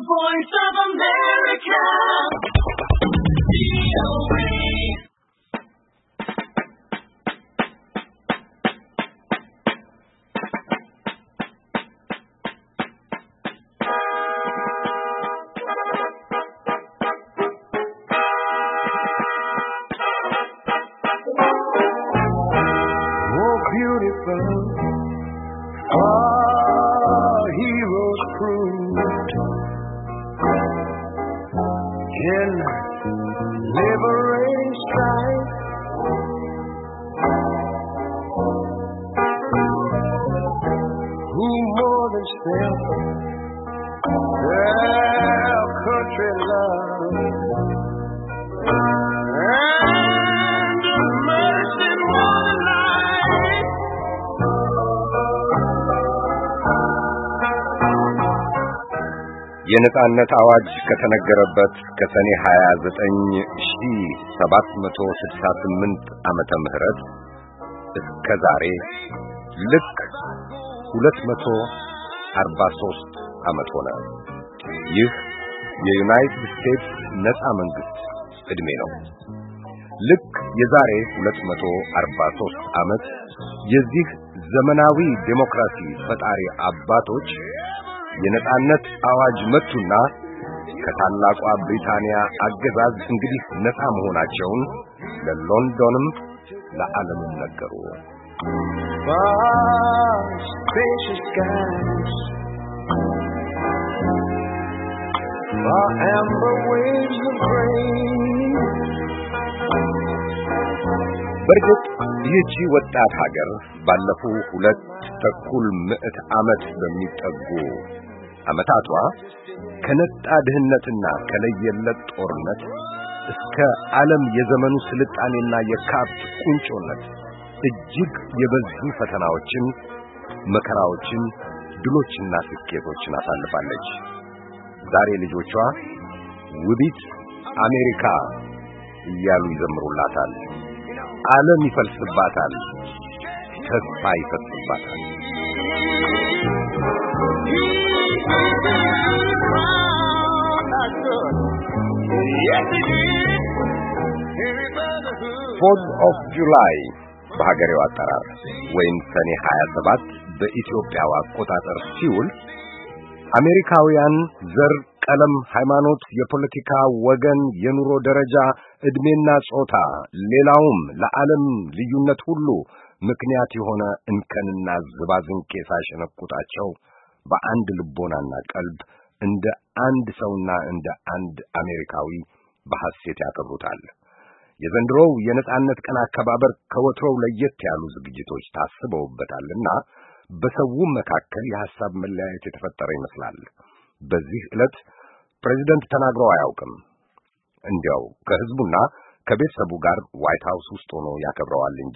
Voice of America. Oh, beautiful, our heroes proved in liberating strife. Who more than self their country love and mercy one life. የነጻነት አዋጅ ከተነገረበት ከሰኔ 29768 ዓመተ ምህረት እስከ ዛሬ ልክ 243 ዓመት ሆነ። ይህ የዩናይትድ ስቴትስ ነጻ መንግስት ዕድሜ ነው። ልክ የዛሬ 243 ዓመት የዚህ ዘመናዊ ዴሞክራሲ ፈጣሪ አባቶች የነጻነት አዋጅ መቱና ከታላቋ ብሪታንያ አገዛዝ እንግዲህ ነጻ መሆናቸውን ለሎንዶንም ለዓለምም ነገሩ። Spacious skies, amber waves of grain. በርግጥ ይህቺ ወጣት ሀገር ባለፉ 2 ምዕተ ዓመት በሚጠጉ ዓመታቷ ከነጣ ድህነትና ከለየለት ጦርነት እስከ ዓለም የዘመኑ ስልጣኔና የካብት ቁንጮነት እጅግ የበዙ ፈተናዎችን፣ መከራዎችን፣ ድሎችና ስኬቶችን አሳልፋለች። ዛሬ ልጆቿ ውቢት አሜሪካ እያሉ ይዘምሩላታል። ዓለም ይፈልስባታል፣ ተስፋ ይፈስባታል። ፎርዝ ኦፍ ጁላይ በሀገሬው አጠራር ወይም ሰኔ 27 በኢትዮጵያው አቆጣጠር ሲውል አሜሪካውያን ዘር፣ ቀለም፣ ሃይማኖት፣ የፖለቲካ ወገን፣ የኑሮ ደረጃ፣ ዕድሜና ጾታ ሌላውም ለዓለም ልዩነት ሁሉ ምክንያት የሆነ እንከንና ዝባዝንኬ ሳይሸነቁጣቸው በአንድ ልቦናና ቀልብ እንደ አንድ ሰውና እንደ አንድ አሜሪካዊ በሐሴት ያከብሩታል። የዘንድሮው የነጻነት ቀን አከባበር ከወትሮው ለየት ያሉ ዝግጅቶች ታስበውበታልና በሰውም መካከል የሐሳብ መለያየት የተፈጠረ ይመስላል። በዚህ ዕለት ፕሬዚደንት ተናግረው አያውቅም። እንዲያው ከሕዝቡና ከቤተሰቡ ጋር ዋይት ሃውስ ውስጥ ሆኖ ያከብረዋል እንጂ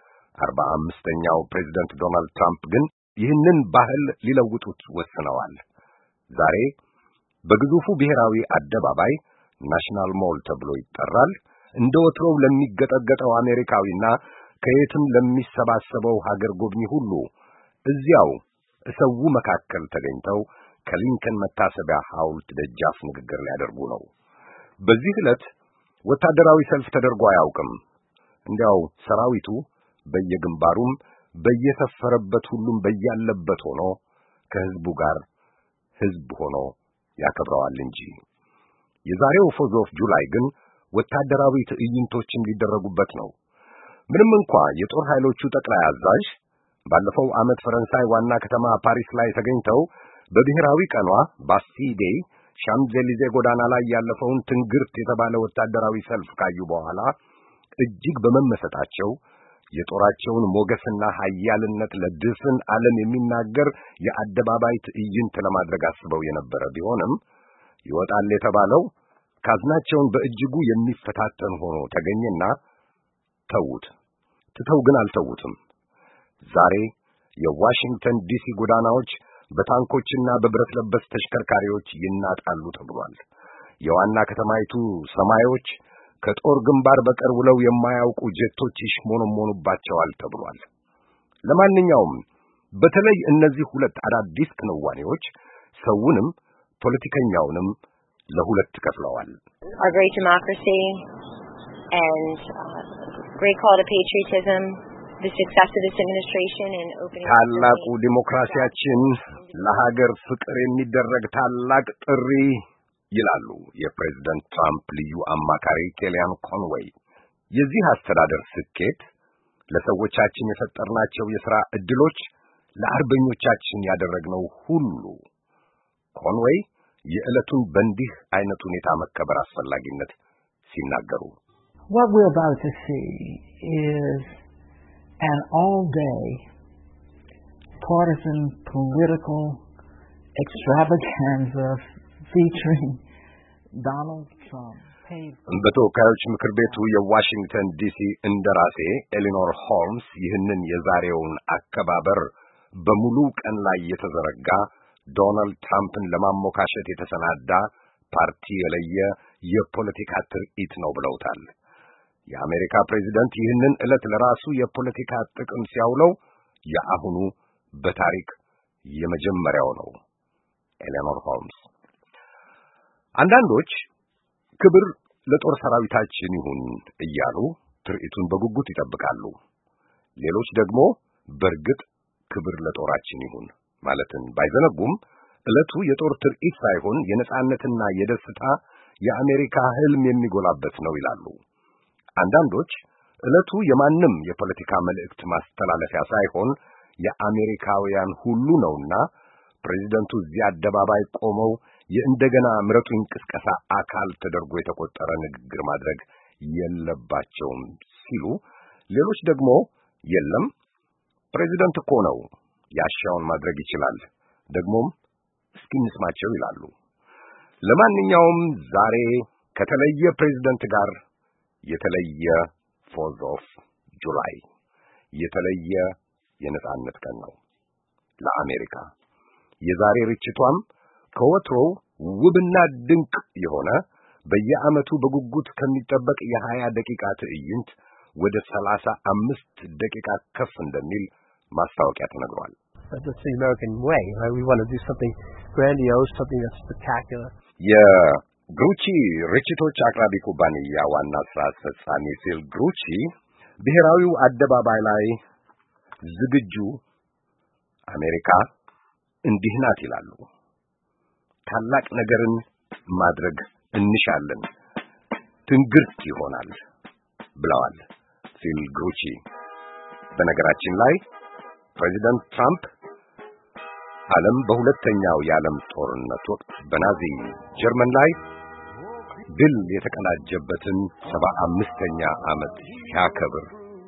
45ኛው ፕሬዚደንት ዶናልድ ትራምፕ ግን ይህንን ባህል ሊለውጡት ወስነዋል። ዛሬ በግዙፉ ብሔራዊ አደባባይ ናሽናል ሞል ተብሎ ይጠራል እንደ ወትሮው ለሚገጠገጠው አሜሪካዊና ከየትም ለሚሰባሰበው ሀገር ጎብኚ ሁሉ እዚያው እሰው መካከል ተገኝተው ከሊንከን መታሰቢያ ሐውልት ደጃፍ ንግግር ሊያደርጉ ነው። በዚህ ዕለት ወታደራዊ ሰልፍ ተደርጎ አያውቅም። እንዲያው ሰራዊቱ በየግንባሩም በየሰፈረበት ሁሉም በያለበት ሆኖ ከሕዝቡ ጋር ሕዝብ ሆኖ ያከብረዋል እንጂ። የዛሬው ፎርዝ ኦፍ ጁላይ ግን ወታደራዊ ትዕይንቶችም ሊደረጉበት ነው። ምንም እንኳ የጦር ኃይሎቹ ጠቅላይ አዛዥ ባለፈው ዓመት ፈረንሳይ ዋና ከተማ ፓሪስ ላይ ተገኝተው በብሔራዊ ቀኗ ባስቲዴ ሻምዘሊዜ ጎዳና ላይ ያለፈውን ትንግርት የተባለ ወታደራዊ ሰልፍ ካዩ በኋላ እጅግ በመመሰጣቸው የጦራቸውን ሞገስና ኃያልነት ለድፍን ዓለም የሚናገር የአደባባይ ትዕይንት ለማድረግ አስበው የነበረ ቢሆንም ይወጣል የተባለው ካዝናቸውን በእጅጉ የሚፈታተን ሆኖ ተገኘና ተውት። ትተው ግን አልተውትም። ዛሬ የዋሽንግተን ዲሲ ጎዳናዎች በታንኮችና በብረት ለበስ ተሽከርካሪዎች ይናጣሉ ተብሏል። የዋና ከተማይቱ ሰማዮች ከጦር ግንባር በቀር ውለው የማያውቁ ጀቶች ይሽሞነሞኑባቸዋል ተብሏል። ለማንኛውም በተለይ እነዚህ ሁለት አዳዲስ ክንዋኔዎች ሰውንም ፖለቲከኛውንም ለሁለት ከፍለዋል። Our great democracy and great call to patriotism, the success of this administration in opening ታላቁ ዲሞክራሲያችን ለሀገር ፍቅር የሚደረግ ታላቅ ጥሪ ይላሉ የፕሬዝዳንት ትራምፕ ልዩ አማካሪ ኬሊያን ኮንዌይ። የዚህ አስተዳደር ስኬት ለሰዎቻችን የፈጠርናቸው የሥራ ዕድሎች ለአርበኞቻችን ያደረግነው ሁሉ። ኮንዌይ የዕለቱን በእንዲህ አይነት ሁኔታ መከበር አስፈላጊነት ሲናገሩ What we're about to see is an all-day partisan political extravaganza featuring Donald Trump. በተወካዮች ምክር ቤቱ የዋሽንግተን ዲሲ እንደራሴ ኤሊኖር ሆልምስ ይህንን የዛሬውን አከባበር በሙሉ ቀን ላይ የተዘረጋ ዶናልድ ትራምፕን ለማሞካሸት የተሰናዳ ፓርቲ የለየ የፖለቲካ ትርኢት ነው ብለውታል። የአሜሪካ ፕሬዝዳንት ይህንን ዕለት ለራሱ የፖለቲካ ጥቅም ሲያውለው የአሁኑ በታሪክ የመጀመሪያው ነው። ኤሊኖር ሆልምስ አንዳንዶች ክብር ለጦር ሰራዊታችን ይሁን እያሉ ትርኢቱን በጉጉት ይጠብቃሉ። ሌሎች ደግሞ በእርግጥ ክብር ለጦራችን ይሁን ማለትን ባይዘነጉም ዕለቱ የጦር ትርኢት ሳይሆን የነጻነትና የደስታ የአሜሪካ ህልም የሚጎላበት ነው ይላሉ። አንዳንዶች ዕለቱ የማንም የፖለቲካ መልእክት ማስተላለፊያ ሳይሆን የአሜሪካውያን ሁሉ ነውና ፕሬዝዳንቱ እዚህ አደባባይ ቆመው የእንደገና ምረጡኝ ቅስቀሳ አካል ተደርጎ የተቆጠረ ንግግር ማድረግ የለባቸውም ሲሉ፣ ሌሎች ደግሞ የለም ፕሬዝዳንት እኮ ነው ያሻውን ማድረግ ይችላል ደግሞም እስኪ እንስማቸው ይላሉ። ለማንኛውም ዛሬ ከተለየ ፕሬዝዳንት ጋር የተለየ 4th of July የተለየ የነጻነት ቀን ነው ለአሜሪካ። የዛሬ ርችቷም ከወትሮው ውብና ድንቅ የሆነ በየዓመቱ በጉጉት ከሚጠበቅ የ20 ደቂቃ ትዕይንት ወደ 35 ደቂቃ ከፍ እንደሚል ማስታወቂያ ተነግሯል። That's the American way, right? We want to do something grandiose, something that's spectacular. የግሩቺ ርችቶች አቅራቢ ኩባንያ ዋና ስራ አስፈጻሚ ፊል ግሩቺ ብሔራዊው አደባባይ ላይ ዝግጁ አሜሪካ እንዲህ ናት ይላሉ። ታላቅ ነገርን ማድረግ እንሻለን፣ ትንግርት ይሆናል ብለዋል ፊል ግሩቺ። በነገራችን ላይ ፕሬዝዳንት ትራምፕ ዓለም በሁለተኛው የዓለም ጦርነት ወቅት በናዚ ጀርመን ላይ ድል የተቀናጀበትን 75ኛ ዓመት ሲያከብር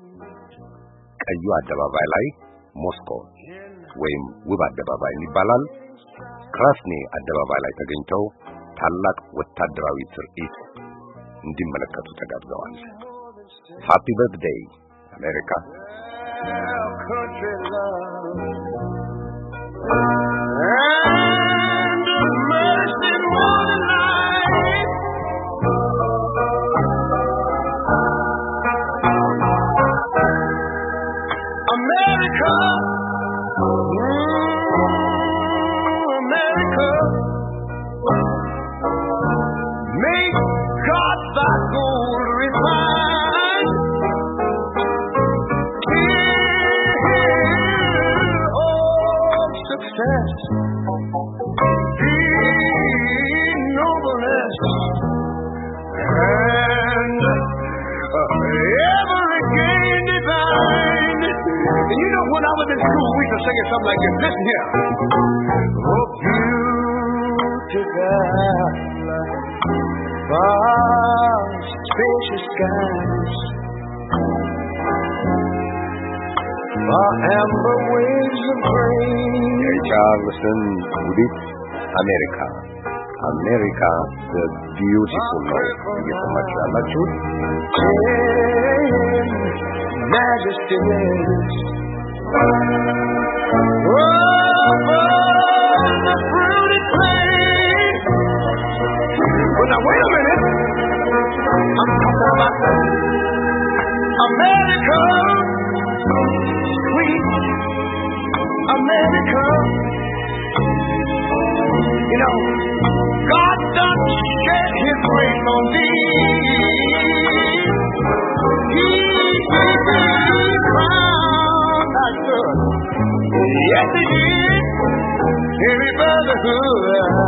ቀዩ አደባባይ ላይ ሞስኮ ወይም ውብ አደባባይ ይባላል ክራስኒ አደባባይ ላይ ተገኝተው ታላቅ ወታደራዊ ትርኢት እንዲመለከቱ ተጋብዘዋል። ሃፒ በርዝዴይ አሜሪካ። Country love and mercy one life. America, America, may God thy gold refine. Success, nobleness, and every gain divine. And you know, when I was in school, we used to sing something like this. Listen here. Oh, beautiful, vast, spacious skies. Amber waves of grain. Charleston, Woodit, America. America, the beautiful North. You so much, Alachu. Majesty is. Oh, the fruited plain. Well, now wait a minute. I'm talking about America. Sweet America, You know, God done shed his grace on thee. He crowned thy good. Yes, he did. In his brotherhood.